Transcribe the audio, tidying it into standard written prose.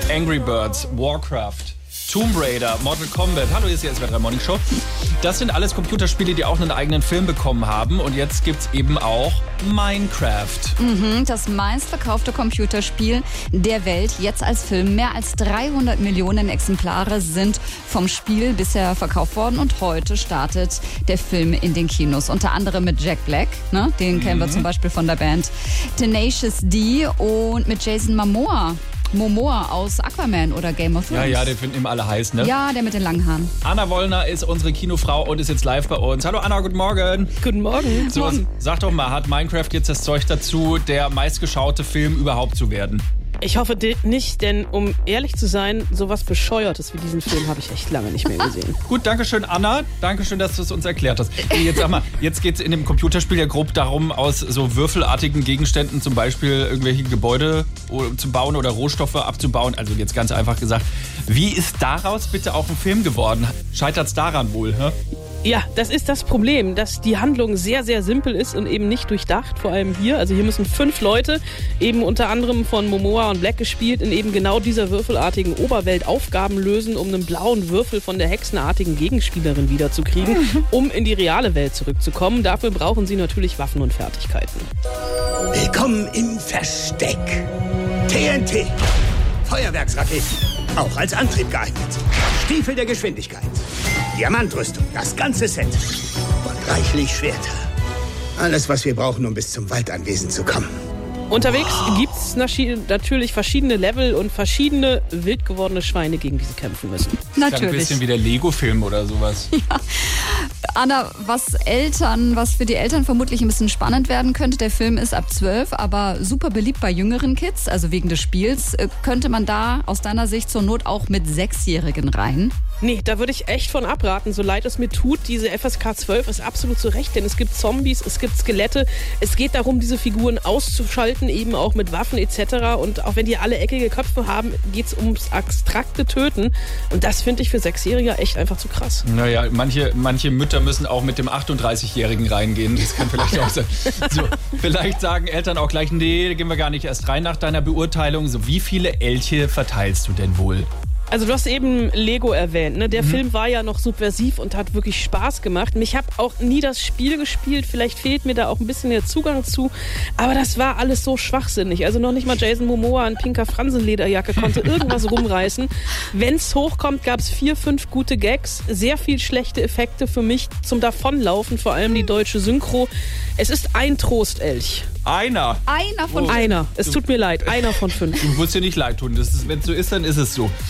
Angry Birds, Warcraft, Tomb Raider, Mortal Kombat. Hallo, hier ist die SWR 3 Morning Show. Das sind alles Computerspiele, die auch einen eigenen Film bekommen haben. Und jetzt gibt's eben auch Minecraft. Das meistverkaufte Computerspiel der Welt, jetzt als Film. Mehr als 300 Millionen Exemplare sind vom Spiel bisher verkauft worden. Und heute startet der Film in den Kinos. Unter anderem mit Jack Black, ne? Den kennen wir zum Beispiel von der Band Tenacious D, und mit Jason Momoa aus Aquaman oder Game of Thrones. Ja, den finden immer alle heiß, ne? Ja, der mit den langen Haaren. Anna Wollner ist unsere Kinofrau und ist jetzt live bei uns. Hallo Anna, guten Morgen. Guten Morgen. So, sag doch mal, hat Minecraft jetzt das Zeug dazu, der meistgeschaute Film überhaupt zu werden? Ich hoffe nicht, denn um ehrlich zu sein, sowas Bescheuertes wie diesen Film habe ich echt lange nicht mehr gesehen. Gut, dankeschön Anna. Dankeschön, dass du es uns erklärt hast. Jetzt sag mal, jetzt geht es in dem Computerspiel ja grob darum, aus so würfelartigen Gegenständen zum Beispiel irgendwelche Gebäude zu bauen oder Rohstoffe abzubauen. Also jetzt ganz einfach gesagt. Wie ist daraus bitte auch ein Film geworden? Scheitert es daran wohl, hä? Ja, das ist das Problem, dass die Handlung sehr, sehr simpel ist und eben nicht durchdacht, vor allem hier. Also hier müssen 5 Leute, eben unter anderem von Momoa und Black gespielt, in eben genau dieser würfelartigen Oberwelt Aufgaben lösen, um einen blauen Würfel von der hexenartigen Gegenspielerin wiederzukriegen, um in die reale Welt zurückzukommen. Dafür brauchen sie natürlich Waffen und Fertigkeiten. Willkommen im Versteck. TNT. Feuerwerksraketen. Auch als Antrieb geeignet. Stiefel der Geschwindigkeit. Diamantrüstung, das ganze Set. Und reichlich Schwerter. Alles, was wir brauchen, um bis zum Waldanwesen zu kommen. Unterwegs gibt es natürlich verschiedene Level und verschiedene wild gewordene Schweine, gegen die sie kämpfen müssen. Natürlich. Ein bisschen wie der Lego-Film oder sowas. Ja. Anna, was für die Eltern vermutlich ein bisschen spannend werden könnte, der Film ist ab 12, aber super beliebt bei jüngeren Kids, also wegen des Spiels. Könnte man da aus deiner Sicht zur Not auch mit 6-Jährigen rein? Nee, da würde ich echt von abraten, so leid es mir tut. Diese FSK 12 ist absolut zu Recht, denn es gibt Zombies, es gibt Skelette. Es geht darum, diese Figuren auszuschalten, eben auch mit Waffen etc. Und auch wenn die alle eckige Köpfe haben, geht es ums abstrakte Töten. Und das finde ich für 6-Jährige echt einfach zu krass. Naja, manche Mütter müssen auch mit dem 38-Jährigen reingehen. Das kann vielleicht auch sein. So, vielleicht sagen Eltern auch gleich, nee, da gehen wir gar nicht erst rein nach deiner Beurteilung. So, wie viele Elche verteilst du denn wohl? Also du hast eben Lego erwähnt, ne? Der Film war ja noch subversiv und hat wirklich Spaß gemacht. Ich habe auch nie das Spiel gespielt, vielleicht fehlt mir da auch ein bisschen der Zugang zu, aber das war alles so schwachsinnig. Also noch nicht mal Jason Momoa in pinker Fransenlederjacke konnte irgendwas rumreißen. Wenn's hochkommt, gab's 4, 5 gute Gags, sehr viel schlechte Effekte für mich zum Davonlaufen, vor allem die deutsche Synchro. Es ist ein Trostelch. Einer Einer von 5. Einer. Es tut mir leid, einer von 5. Du musst dir nicht leid tun. Wenn es so ist, dann ist es so.